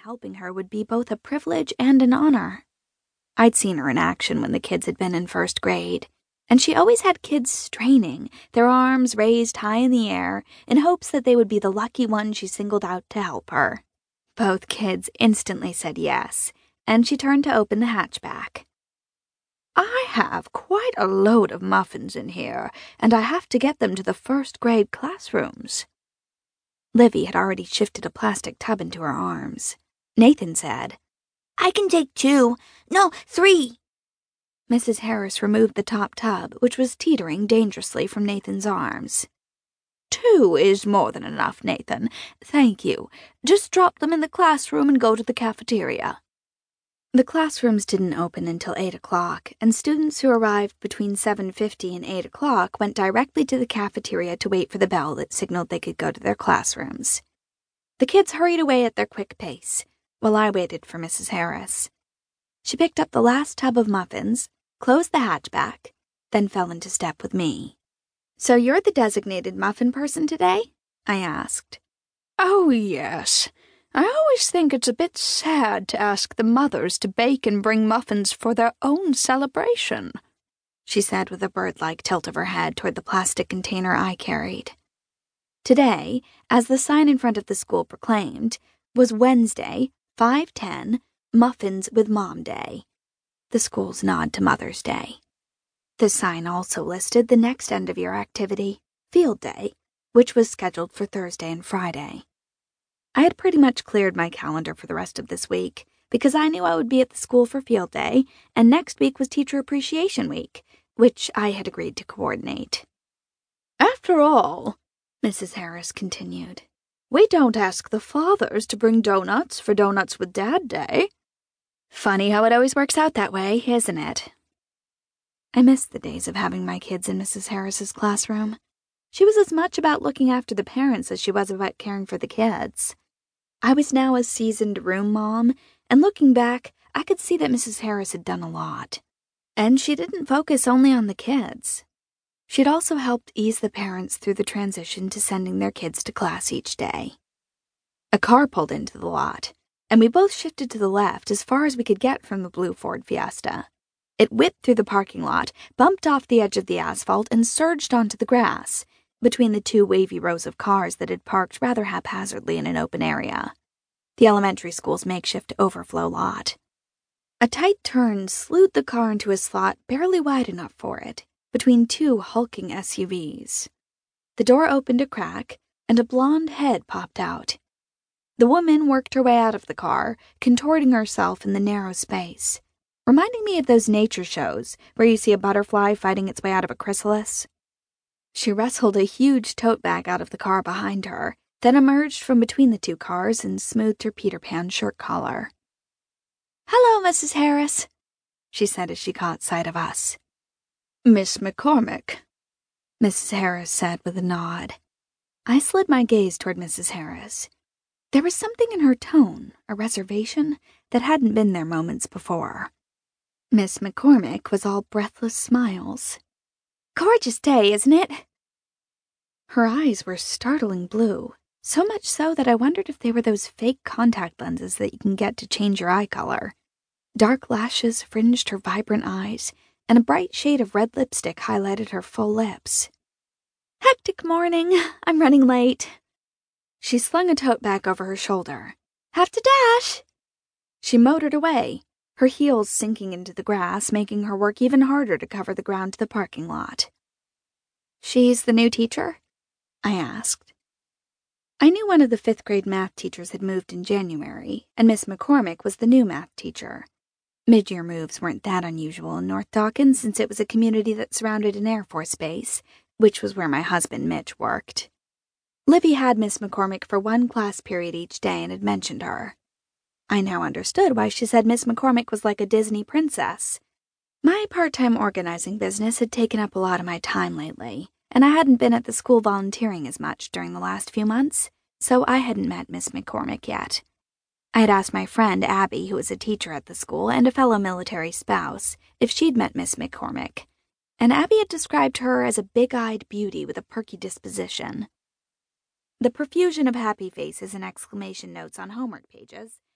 helping her would be both a privilege and an honor. I'd seen her in action when the kids had been in first grade, and she always had kids straining, their arms raised high in the air, in hopes that they would be the lucky one she singled out to help her. Both kids instantly said yes, and she turned to open the hatchback. "I have quite a load of muffins in here, and I have to get them to the first grade classrooms." Livy had already shifted a plastic tub into her arms. Nathan said, "I can take 2. No, 3. Mrs. Harris removed the top tub, which was teetering dangerously from Nathan's arms. "2 is more than enough, Nathan. Thank you. Just drop them in the classroom and go to the cafeteria." The classrooms didn't open until 8 o'clock, and students who arrived between 7:50 and 8 o'clock went directly to the cafeteria to wait for the bell that signaled they could go to their classrooms. The kids hurried away at their quick pace, while I waited for Mrs. Harris. She picked up the last tub of muffins, closed the hatchback, then fell into step with me. "So you're the designated muffin person today?" I asked. "Oh, yes. I always think it's a bit sad to ask the mothers to bake and bring muffins for their own celebration," she said with a bird-like tilt of her head toward the plastic container I carried. Today, as the sign in front of the school proclaimed, was Wednesday, 5/10, Muffins with Mom Day, the school's nod to Mother's Day. The sign also listed the next end-of-year activity, Field Day, which was scheduled for Thursday and Friday. I had pretty much cleared my calendar for the rest of this week, because I knew I would be at the school for Field Day, and next week was Teacher Appreciation Week, which I had agreed to coordinate. "After all," Mrs. Harris continued, "we don't ask the fathers to bring donuts for Donuts with Dad Day." Funny how it always works out that way, isn't it? I missed the days of having my kids in Mrs. Harris's classroom. She was as much about looking after the parents as she was about caring for the kids. I was now a seasoned room mom, and looking back, I could see that Mrs. Harris had done a lot. And she didn't focus only on the kids. She'd also helped ease the parents through the transition to sending their kids to class each day. A car pulled into the lot, and we both shifted to the left as far as we could get from the blue Ford Fiesta. It whipped through the parking lot, bumped off the edge of the asphalt, and surged onto the grass, between the 2 wavy rows of cars that had parked rather haphazardly in an open area, the elementary school's makeshift overflow lot. A tight turn slewed the car into a slot barely wide enough for it, between 2 hulking SUVs. The door opened a crack, and a blonde head popped out. The woman worked her way out of the car, contorting herself in the narrow space, reminding me of those nature shows where you see a butterfly fighting its way out of a chrysalis. She wrestled a huge tote bag out of the car behind her, then emerged from between the 2 cars and smoothed her Peter Pan shirt collar. "Hello, Mrs. Harris," she said as she caught sight of us. "Miss McCormick," Mrs. Harris said with a nod. I slid my gaze toward Mrs. Harris. There was something in her tone, a reservation, that hadn't been there moments before. Miss McCormick was all breathless smiles. "Gorgeous day, isn't it?" Her eyes were startling blue, so much so that I wondered if they were those fake contact lenses that you can get to change your eye color. Dark lashes fringed her vibrant eyes, and a bright shade of red lipstick highlighted her full lips. "Hectic morning. I'm running late." She slung a tote bag over her shoulder. "Have to dash." She motored away, her heels sinking into the grass, making her work even harder to cover the ground to the parking lot. "She's the new teacher?" I asked. I knew one of the 5th grade math teachers had moved in January, and Miss McCormick was the new math teacher. Mid-year moves weren't that unusual in North Dawkins since it was a community that surrounded an Air Force base, which was where my husband Mitch worked. Livy had Miss McCormick for 1 class period each day and had mentioned her. I now understood why she said Miss McCormick was like a Disney princess. My part-time organizing business had taken up a lot of my time lately, and I hadn't been at the school volunteering as much during the last few months, so I hadn't met Miss McCormick yet. I had asked my friend Abby, who was a teacher at the school and a fellow military spouse, if she'd met Miss McCormick, and Abby had described her as a big-eyed beauty with a perky disposition. The profusion of happy faces and exclamation notes on homework pages